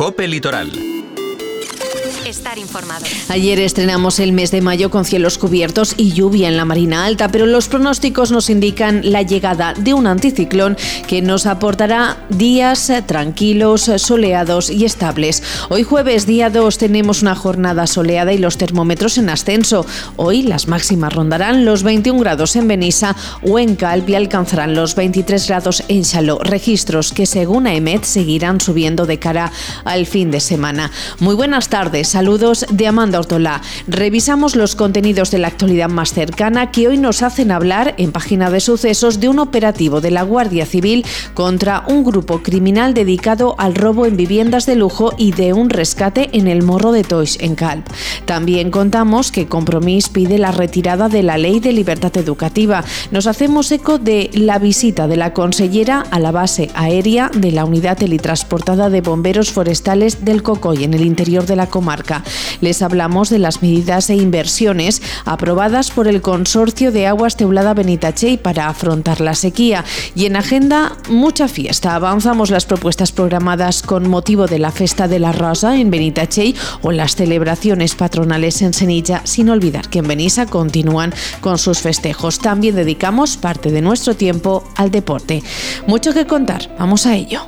COPE Litoral. Estar informado. Ayer estrenamos el mes de mayo con cielos cubiertos y lluvia en la Marina Alta, pero los pronósticos nos indican la llegada de un anticiclón que nos aportará días tranquilos, soleados y estables. Hoy jueves, día 2, tenemos una jornada soleada y los termómetros en ascenso. Hoy las máximas rondarán los 21 grados en Benissa o en Calp y alcanzarán los 23 grados en Xaló. Registros que, según AEMET, seguirán subiendo de cara al fin de semana. Muy buenas tardes. Saludos de Amanda Ortolá. Revisamos los contenidos de la actualidad más cercana que hoy nos hacen hablar en Página de Sucesos de un operativo de la Guardia Civil contra un grupo criminal dedicado al robo en viviendas de lujo y de un rescate en el Morro de Toix, en Calp. También contamos que Compromís pide la retirada de la Ley de Libertad Educativa. Nos hacemos eco de la visita de la consellera a la base aérea de la unidad teletransportada de bomberos forestales del Cocoy, en el interior de la comarca. Les hablamos de las medidas e inversiones aprobadas por el Consorcio de Aguas Teulada Benitatxell para afrontar la sequía. Y en agenda, mucha fiesta. Avanzamos las propuestas programadas con motivo de la Festa de la Rosa en Benitatxell o las celebraciones patronales en Senilla, sin olvidar que en Benissa continúan con sus festejos. También dedicamos parte de nuestro tiempo al deporte. Mucho que contar, vamos a ello.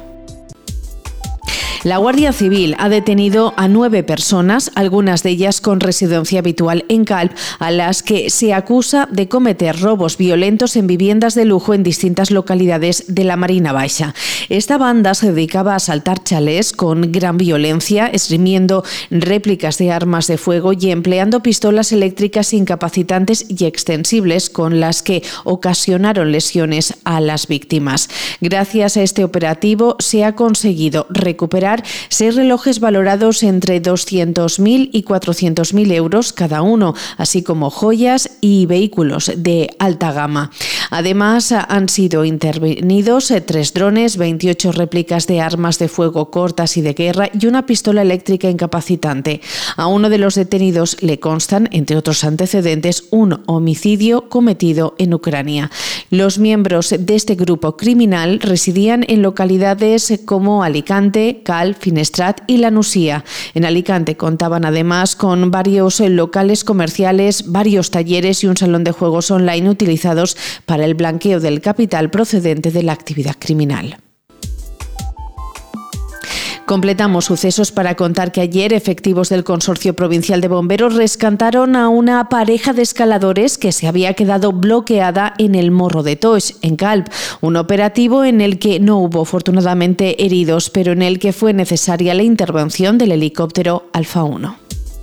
La Guardia Civil ha detenido a 9 personas, algunas de ellas con residencia habitual en Calp, a las que se acusa de cometer robos violentos en viviendas de lujo en distintas localidades de la Marina Baixa. Esta banda se dedicaba a asaltar chalés con gran violencia, esgrimiendo réplicas de armas de fuego y empleando pistolas eléctricas incapacitantes y extensibles con las que ocasionaron lesiones a las víctimas. Gracias a este operativo se ha conseguido recuperar 6 relojes valorados entre 200.000 y 400.000 euros cada uno, así como joyas y vehículos de alta gama. Además, han sido intervenidos 3 drones, 28 réplicas de armas de fuego cortas y de guerra y una pistola eléctrica incapacitante. A uno de los detenidos le constan, entre otros antecedentes, un homicidio cometido en Ucrania. Los miembros de este grupo criminal residían en localidades como Alicante, Calp, Finestrat y La Nucia. En Alicante contaban además con varios locales comerciales, varios talleres y un salón de juegos online utilizados para el blanqueo del capital procedente de la actividad criminal. Completamos sucesos para contar que ayer efectivos del Consorcio Provincial de Bomberos rescataron a una pareja de escaladores que se había quedado bloqueada en el Morro de Toix, en Calp. Un operativo en el que no hubo afortunadamente heridos, pero en el que fue necesaria la intervención del helicóptero Alfa 1.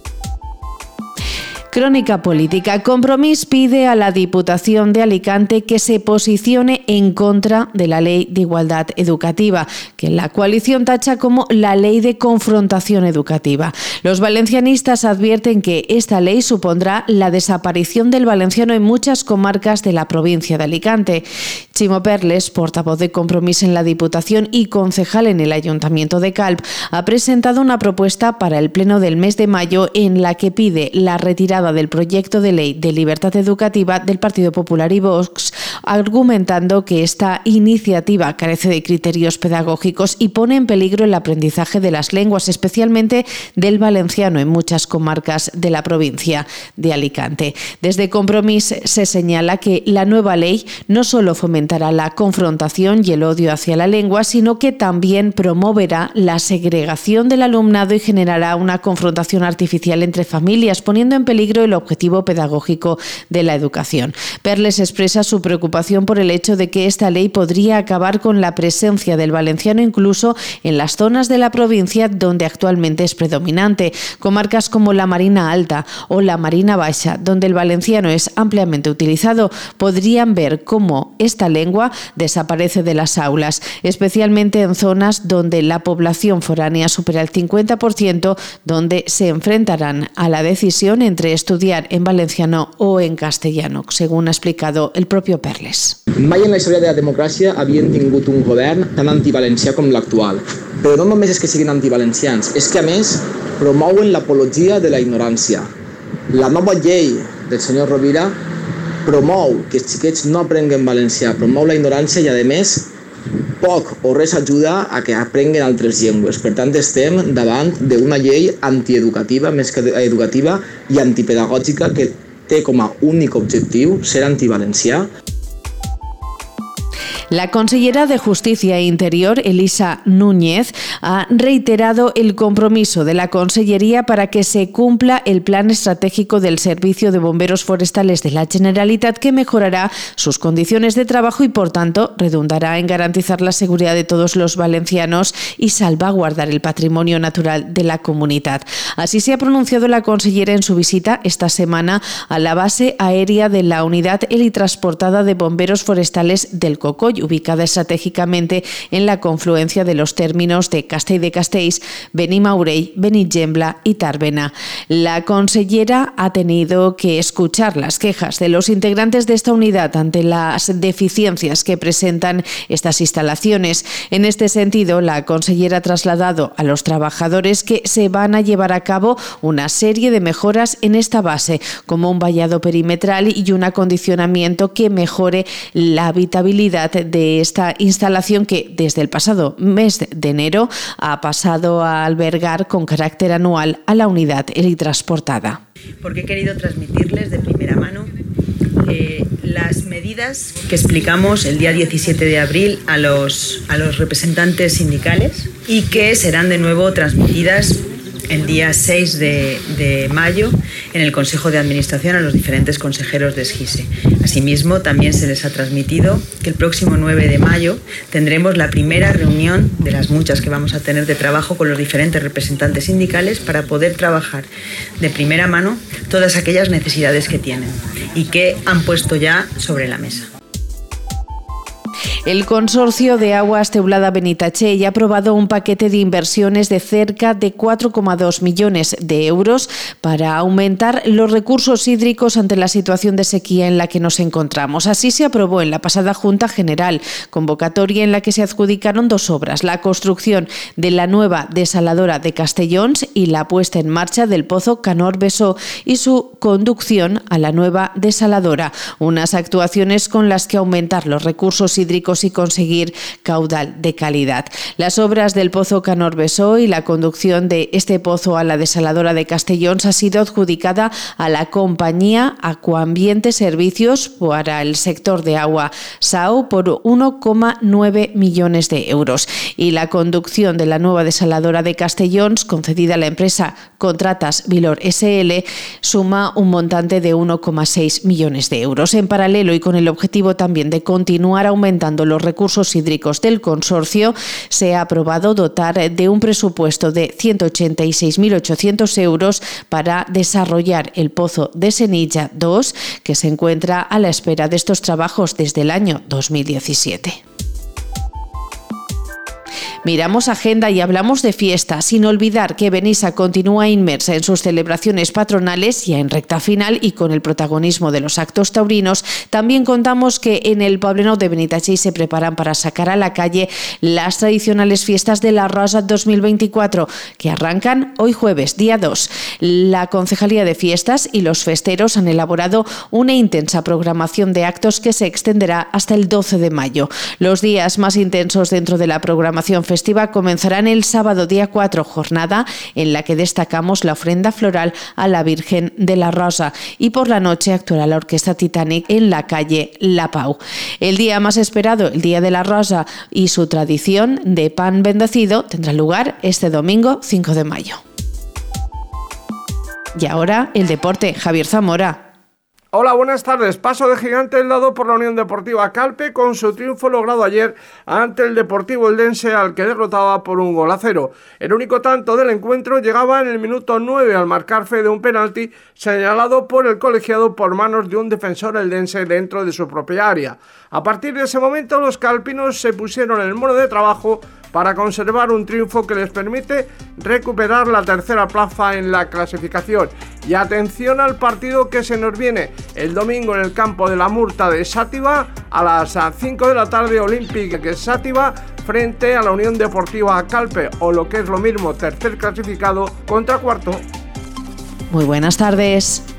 Crónica política. Compromís pide a la Diputación de Alicante que se posicione en contra de la Ley de Igualdad Educativa, que la coalición tacha como la Ley de Confrontación Educativa. Los valencianistas advierten que esta ley supondrá la desaparición del valenciano en muchas comarcas de la provincia de Alicante. Chimo Perles, portavoz de Compromís en la Diputación y concejal en el Ayuntamiento de Calp, ha presentado una propuesta para el pleno del mes de mayo en la que pide la retirada del proyecto de ley de libertad educativa del Partido Popular y Vox, argumentando que esta iniciativa carece de criterios pedagógicos y pone en peligro el aprendizaje de las lenguas, especialmente del valenciano, en muchas comarcas de la provincia de Alicante. Desde Compromís se señala que la nueva ley no solo fomentará la confrontación y el odio hacia la lengua, sino que también promoverá la segregación del alumnado y generará una confrontación artificial entre familias, poniendo en peligro el objetivo pedagógico de la educación. Perles expresa su preocupación por el hecho de que esta ley podría acabar con la presencia del valenciano incluso en las zonas de la provincia donde actualmente es predominante, comarcas como la Marina Alta o la Marina Baixa, donde el valenciano es ampliamente utilizado, podrían ver cómo esta lengua desaparece de las aulas, especialmente en zonas donde la población foránea supera el 50%, donde se enfrentarán a la decisión entre estudiar en valenciano o en castellano, según ha explicado el propio Perles. Mai en la història de la democràcia havien tingut un govern tan antivalencià com l'actual. Però no només és que siguin antivalencians, és que a més promouen l'apologia de la ignorància. La nova llei del senyor Rovira promou que els xiquets no aprenguen valencià, promou la ignorància i a més Poc o res ajuda a que aprenguen altres llengües. Per tant, estem davant d'una llei antieducativa, més que educativa, i antipedagògica que té com a únic objectiu ser antivalencià. La consellera de Justicia e Interior, Elisa Núñez, ha reiterado el compromiso de la Consellería para que se cumpla el plan estratégico del Servicio de Bomberos Forestales de la Generalitat, que mejorará sus condiciones de trabajo y, por tanto, redundará en garantizar la seguridad de todos los valencianos y salvaguardar el patrimonio natural de la comunidad. Así se ha pronunciado la consellera en su visita esta semana a la base aérea de la Unidad Helitransportada de Bomberos Forestales del Cocoll, ubicada estratégicamente en la confluencia de los términos de Castell de Castells, Benimaurell, Benigembla y Tàrbena. La consellera ha tenido que escuchar las quejas de los integrantes de esta unidad ante las deficiencias que presentan estas instalaciones. En este sentido, la consellera ha trasladado a los trabajadores que se van a llevar a cabo una serie de mejoras en esta base, como un vallado perimetral y un acondicionamiento que mejore la habitabilidad de esta instalación, que desde el pasado mes de enero ha pasado a albergar con carácter anual a la unidad helitransportada. Porque he querido transmitirles de primera mano las medidas que explicamos el día 17 de abril a los representantes sindicales y que serán de nuevo transmitidas el día 6 de mayo en el Consejo de Administración a los diferentes consejeros de SGISE. Asimismo, también se les ha transmitido que el próximo 9 de mayo tendremos la primera reunión de las muchas que vamos a tener de trabajo con los diferentes representantes sindicales para poder trabajar de primera mano todas aquellas necesidades que tienen y que han puesto ya sobre la mesa. El Consorcio de Aguas Teulada Benitatxell ha aprobado un paquete de inversiones de cerca de 4,2 millones de euros para aumentar los recursos hídricos ante la situación de sequía en la que nos encontramos. Así se aprobó en la pasada Junta General, convocatoria en la que se adjudicaron dos obras: la construcción de la nueva desaladora de Castellons y la puesta en marcha del pozo Canor Besó y su conducción a la nueva desaladora. Unas actuaciones con las que aumentar los recursos hídricos y conseguir caudal de calidad. Las obras del pozo Canor Besó y la conducción de este pozo a la desaladora de Castellons ha sido adjudicada a la compañía Aquaambiente Servicios para el sector de agua SAO por 1,9 millones de euros. Y la conducción de la nueva desaladora de Castellons, concedida a la empresa Contratas Vilor SL, suma un montante de 1,6 millones de euros. En paralelo y con el objetivo también de continuar aumentando los recursos hídricos del consorcio, se ha aprobado dotar de un presupuesto de 186.800 euros para desarrollar el pozo de Senilla 2, que se encuentra a la espera de estos trabajos desde el año 2017. Miramos agenda y hablamos de fiesta, sin olvidar que Benissa continúa inmersa en sus celebraciones patronales ya en recta final y con el protagonismo de los actos taurinos. También contamos que en el Poblenou de Benitatxell se preparan para sacar a la calle las tradicionales fiestas de la Rosa 2024, que arrancan hoy jueves, día 2. La Concejalía de Fiestas y los festeros han elaborado una intensa programación de actos que se extenderá hasta el 12 de mayo. Los días más intensos dentro de la programación festiva comenzarán el sábado día 4, jornada en la que destacamos la ofrenda floral a la Virgen de la Rosa, y por la noche actuará la Orquesta Titanic en la calle La Pau. El día más esperado, el Día de la Rosa, y su tradición de pan bendecido tendrá lugar este domingo 5 de mayo. Y ahora el deporte, Javier Zamora. Hola, buenas tardes. Paso de gigante el dado por la Unión Deportiva Calpe con su triunfo logrado ayer ante el Deportivo Eldense, al que derrotaba por 1-0. El único tanto del encuentro llegaba en el minuto 9 al marcar fe de un penalti señalado por el colegiado por manos de un defensor eldense dentro de su propia área. A partir de ese momento los calpinos se pusieron el mono de trabajo para conservar un triunfo que les permite recuperar la tercera plaza en la clasificación. Y atención al partido que se nos viene el domingo en el campo de la Murta de Xàtiva a las 5 de la tarde, Olímpic de Xàtiva frente a la Unión Deportiva Calpe, o lo que es lo mismo, tercer clasificado contra cuarto. Muy buenas tardes.